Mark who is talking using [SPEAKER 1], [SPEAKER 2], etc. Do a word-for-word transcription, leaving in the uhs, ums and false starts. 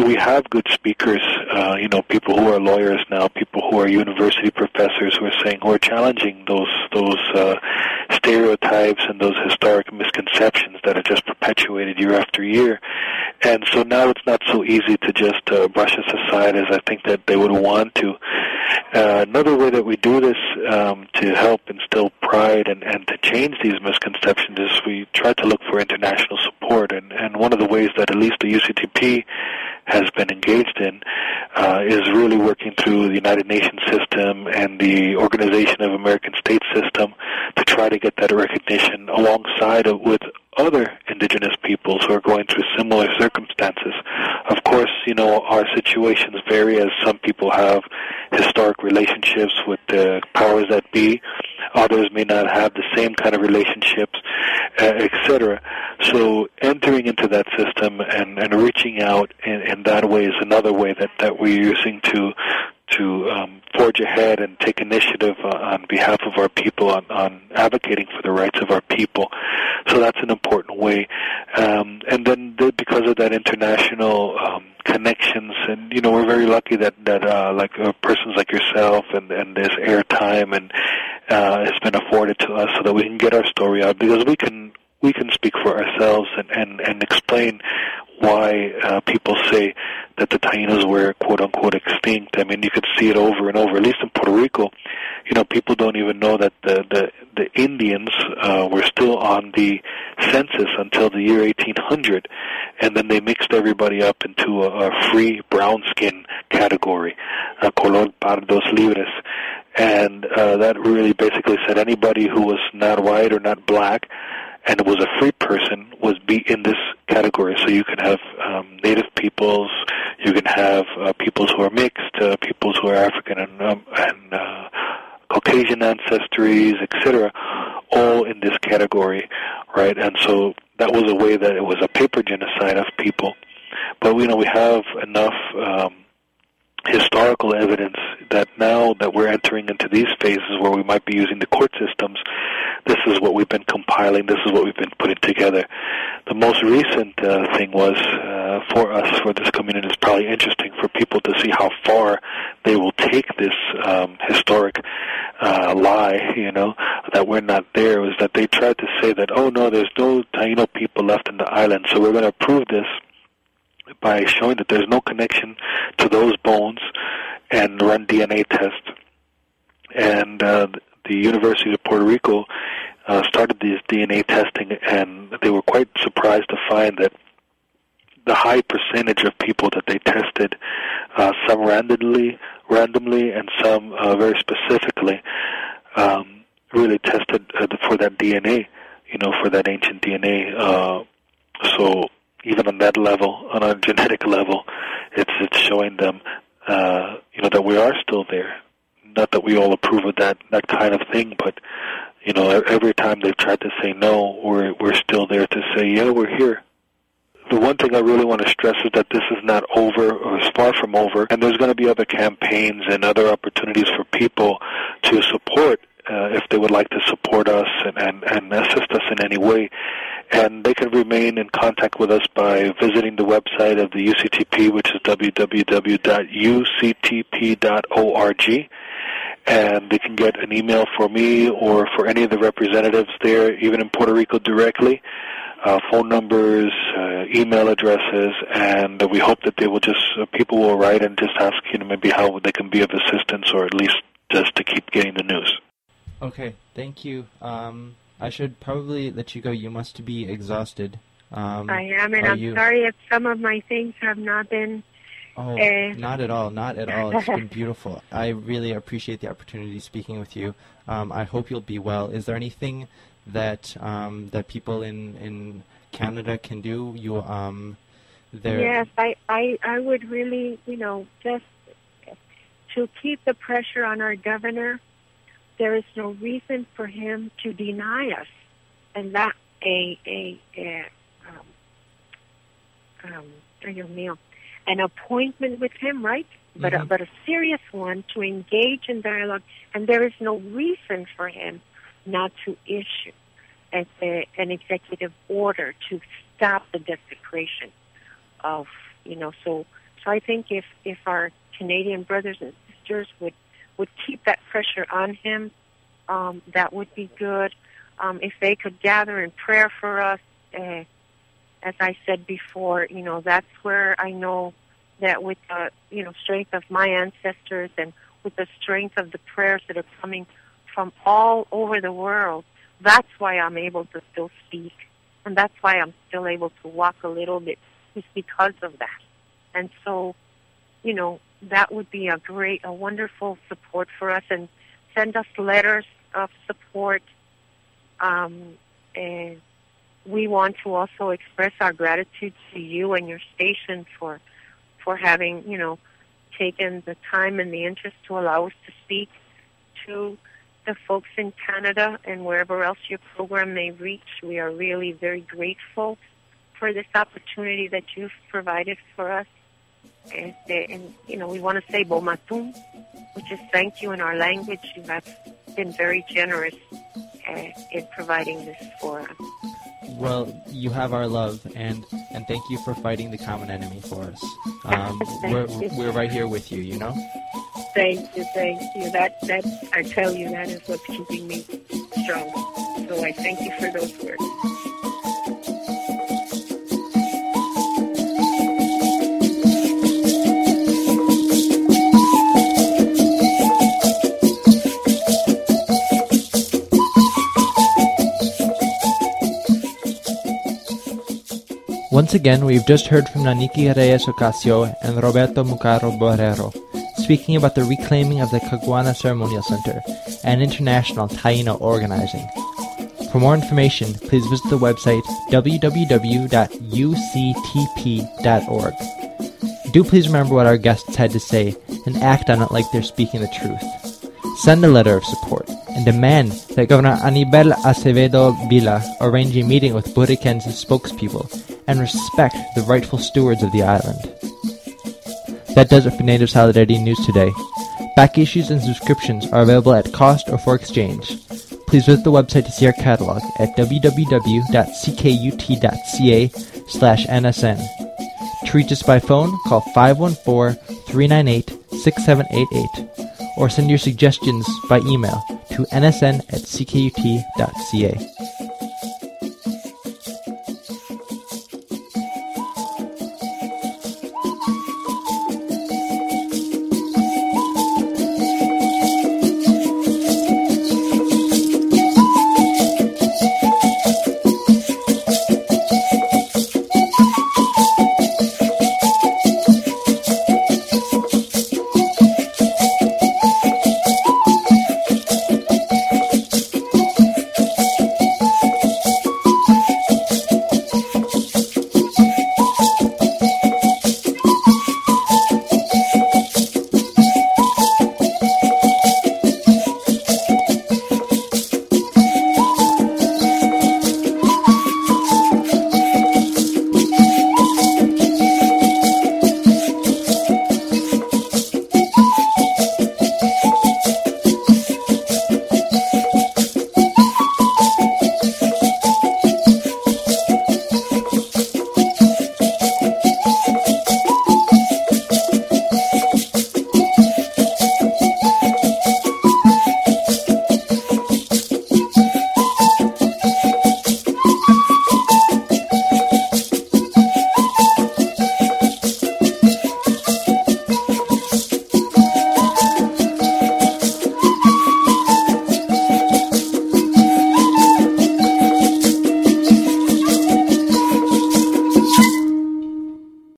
[SPEAKER 1] we have good speakers, uh, you know, people who are lawyers now, people who are university professors who are saying, who are challenging those those uh, stereotypes and those historic misconceptions that are just perpetuated year after year. And so now it's not so easy to just uh, brush us aside as I think that they would want to. Uh, another way that we do this um, to help instill pride and, and to change these misconceptions is we try to look for international support. And, and one of the ways that at least the U C T P has been engaged in uh, is really working through the United Nations system and the Organization of American States system to try to get that recognition alongside of, with other indigenous peoples who are going through similar circumstances. Of course, you know, our situations vary as some people have historic relationships with the powers that be. Others may not have the same kind of relationships, uh, et cetera. So entering into that system and, and reaching out in, in that way is another way that, that we're using to to um, forge ahead and take initiative uh, on behalf of our people on, on advocating for the rights of our people. So that's an important way. Um, and then the, because of that international um, connections, and you know, we're very lucky that that uh, like uh, persons like yourself and, and this airtime and uh, has been afforded to us so that we can get our story out, because we can we can speak for ourselves and, and, and explain why uh, people say that the Tainos were quote-unquote extinct. I mean, you could see it over and over, at least in Puerto Rico. You know, people don't even know that the, the, the Indians uh, were still on the census until the year eighteen hundred, and then they mixed everybody up into a, a free brown skin category, uh, color pardos libres. And uh, that really basically said anybody who was not white or not black and was a free person was be in this category. So you can have um, native peoples, you can have uh, peoples who are mixed, uh, peoples who are African and, um, and uh, Caucasian ancestries, et cetera, all in this category, right? And so that was a way that it was a paper genocide of people. But, you know, we have enough um, historical evidence that now that we're entering into these phases where we might be using the court systems, this is what we've been compiling, this is what we've been putting together. The most recent uh, thing was, uh, for us, for this community, it's probably interesting for people to see how far they will take this um, historic uh, lie, you know, that we're not there, was that they tried to say that, oh no, there's no Taino people left in the island, so we're going to prove this by showing that there's no connection to those bones and run D N A tests. And uh, the University of Puerto Rico uh, started this D N A testing, and they were quite surprised to find that the high percentage of people that they tested, uh, some randomly, randomly, and some uh, very specifically, um, really tested uh, for that D N A, you know, for that ancient D N A. Uh, so even on that level, on a genetic level, it's it's showing them, uh, you know, that we are still there. Not that we all approve of that that kind of thing, but you know, every time they've tried to say no, we're we're still there to say, yeah, we're here. The one thing I really want to stress is that this is not over, or is far from over, and there's going to be other campaigns and other opportunities for people to support, uh, if they would like to support us and, and, and assist us in any way. And they can remain in contact with us by visiting the website of the U C T P, which is w w w dot u c t p dot org. And they can get an email for me or for any of the representatives there, even in Puerto Rico directly, uh, phone numbers, uh, email addresses, and we hope that they will just, uh, people will write and just ask, you know, maybe how they can be of assistance, or at least just to keep getting the news.
[SPEAKER 2] Okay, thank you. Um, I should probably let you go. You must be exhausted. Um,
[SPEAKER 3] I am, and I'm
[SPEAKER 2] you...
[SPEAKER 3] sorry if some of my things have not been...
[SPEAKER 2] Oh,
[SPEAKER 3] uh...
[SPEAKER 2] not at all, not at all. It's been beautiful. I really appreciate the opportunity speaking with you. Um, I hope you'll be well. Is there anything that um, that people in, in Canada can do? You, um,
[SPEAKER 3] yes, I, I, I would really, you know, just to keep the pressure on our governor. There is no reason for him to deny us, and that a a, a um, um, Dios mío, an appointment with him, right? But
[SPEAKER 2] mm-hmm.
[SPEAKER 3] a, but a serious one to engage in dialogue, and there is no reason for him not to issue a, a, an executive order to stop the desecration of You know, so so I think if if our Canadian brothers and sisters would would keep that pressure on him, um, that would be good. Um, if they could gather in prayer for us, uh, as I said before, you know, that's where I know that with the, you know, strength of my ancestors and with the strength of the prayers that are coming from all over the world, that's why I'm able to still speak. And that's why I'm still able to walk a little bit, is because of that. And so, you know, that would be a great, a wonderful support for us. And send us letters of support. Um, and we want to also express our gratitude to you and your station for for having, you know, taken the time and the interest to allow us to speak to the folks in Canada and wherever else your program may reach. We are really very grateful for this opportunity that you've provided for us. And, and you know, we want to say Bomatum, which is thank you in our language. You have been very generous uh, in providing this for us.
[SPEAKER 2] Well, you have our love, and, and thank you for fighting the common enemy for us. Um, we're, we're right here with you, you know?
[SPEAKER 3] Thank you, thank you. That, that, I tell you, that is what's keeping me strong. So I thank you for those words.
[SPEAKER 2] Once again, we've just heard from Naniki Reyes Ocasio and Roberto Mucaro Borrero, speaking about the reclaiming of the Caguana Ceremonial Center and international Taino organizing. For more information, please visit the website w w w dot u c t p dot org. Do please remember what our guests had to say and act on it like they're speaking the truth. Send a letter of support and demand that Governor Anibal Acevedo Vila arrange a meeting with Buriken's spokespeople and respect the rightful stewards of the island. That does it for Native Solidarity News today. Back issues and subscriptions are available at cost or for exchange. Please visit the website to see our catalog at w w w dot c k u t dot c a slash n s n. To reach us by phone, call five one four, three nine eight, six seven eight eight or send your suggestions by email to n s n at c k u t dot c a.